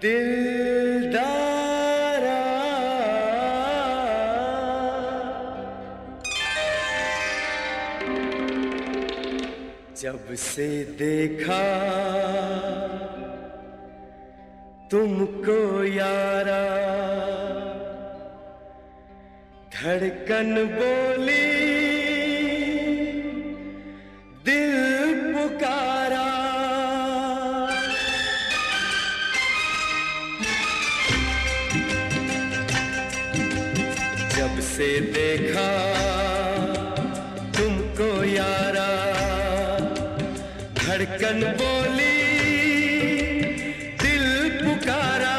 दिलदारा जब से देखा तुमको यारा, धड़कन बोली दिल पुकारा। जब से देखा तुमको यारा, धड़कन बोली दिल पुकारा।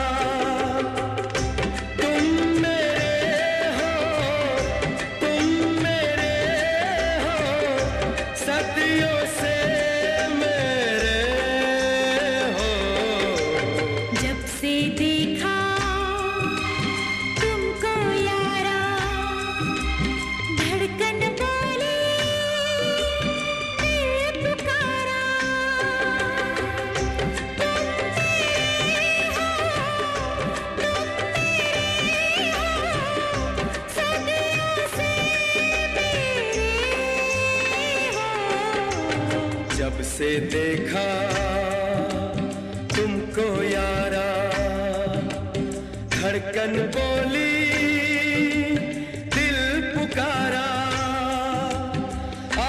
तुम मेरे हो, तुम मेरे हो, सदियों से मेरे हो। जब से देखा तुमको यारा, धड़कन बोली दिल पुकारा। सदियों से मेरे हो। जब से देखा तुमको यारा, धड़कन बोली दिल पुकारा। आ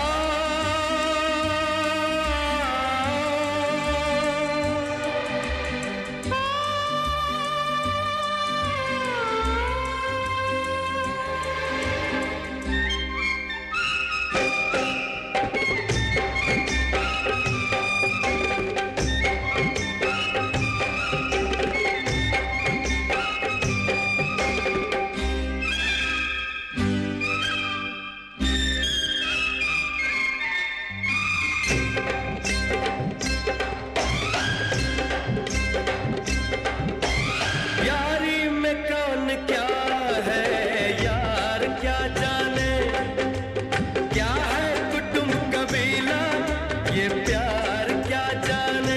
यारी में कौन क्या है यार क्या जाने, क्या है कुटुंब कबीला ये प्यार क्या जाने।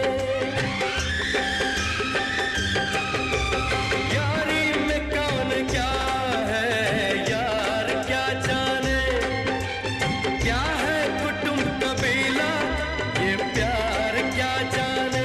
यारी में कौन क्या है यार क्या जाने, क्या है कुटुंब कबीला ये प्यार क्या जाने।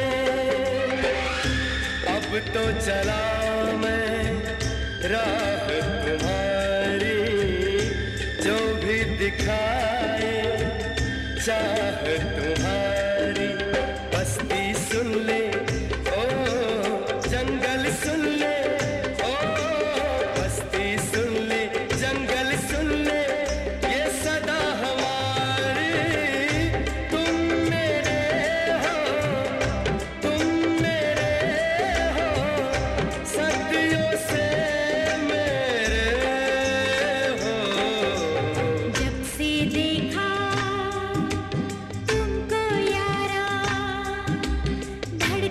अब तो चला मैं राह तुम्हारी, जो भी दिखाए चाह तुम्हारी। बस्ती सुन ले ओ जंगल सुन ले, ओ बस्ती सुन ले जंगल सुन ले, ये सदा हमारी। तुम मेरे हो, तुम मेरे हो, सदियों से मेरे हो। जब से देखा तुमको यारा,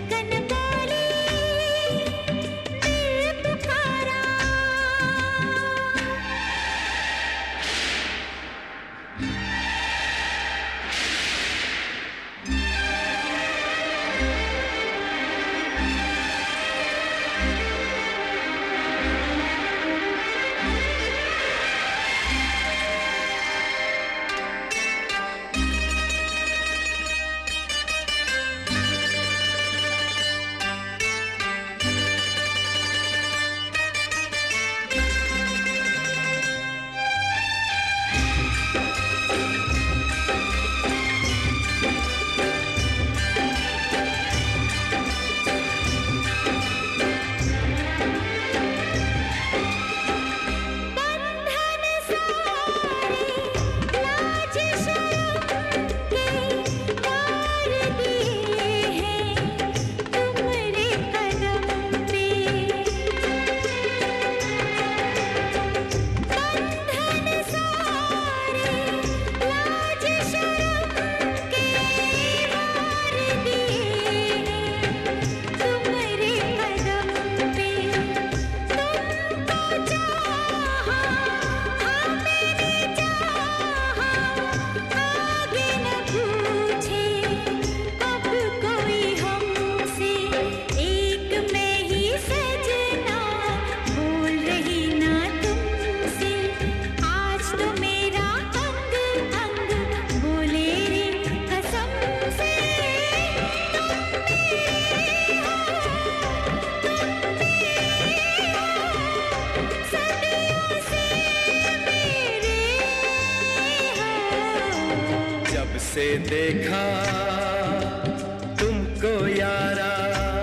देखा तुमको यारा,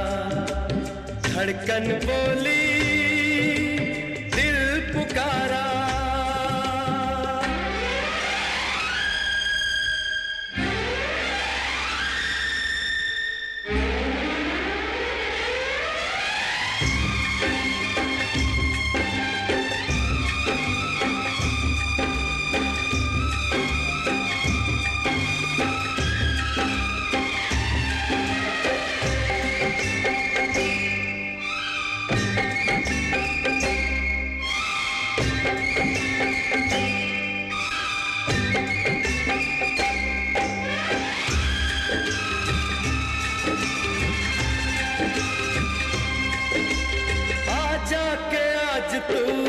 धड़कन बोली दिल पुकारा। तू